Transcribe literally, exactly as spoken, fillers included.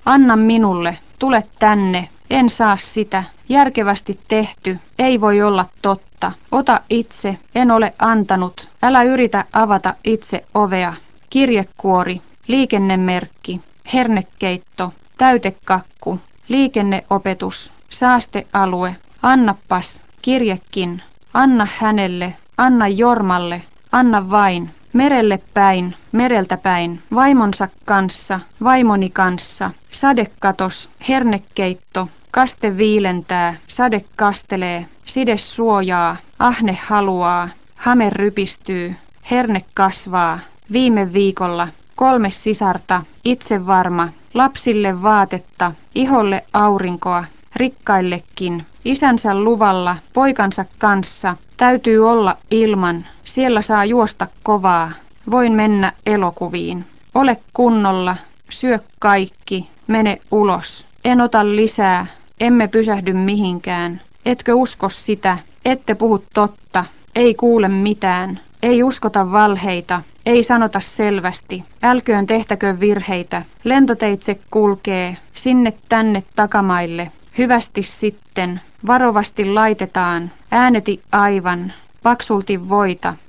Anna minulle, tule tänne, en saa sitä. Järkevästi tehty, ei voi olla totta. Ota itse, en ole antanut. Älä yritä avata itse ovea. Kirjekuori, liikennemerkki, hernekeitto, täytekakku, liikenneopetus, saastealue. Annapas, kirjekin. Anna hänelle, anna Jormalle, anna vain. Merelle päin, mereltä päin, vaimonsa kanssa, vaimoni kanssa, sadekatos, hernekeitto, kaste viilentää, sade kastelee, side suojaa, ahne haluaa, hame rypistyy, herne kasvaa, viime viikolla, kolme sisarta, itse varma, lapsille vaatetta, iholle aurinkoa, rikkaillekin, isänsä luvalla, poikansa kanssa, täytyy olla ilman, siellä saa juosta kovaa, voin mennä elokuviin. Ole kunnolla, syö kaikki, mene ulos, en ota lisää, emme pysähdy mihinkään. Etkö usko sitä, ette puhu totta, ei kuule mitään, ei uskota valheita, ei sanota selvästi, älköön tehtäkö virheitä, lentoteitse kulkee, sinne tänne takamaille, hyvästi sitten, varovasti laitetaan, ääneti aivan, paksulti voita,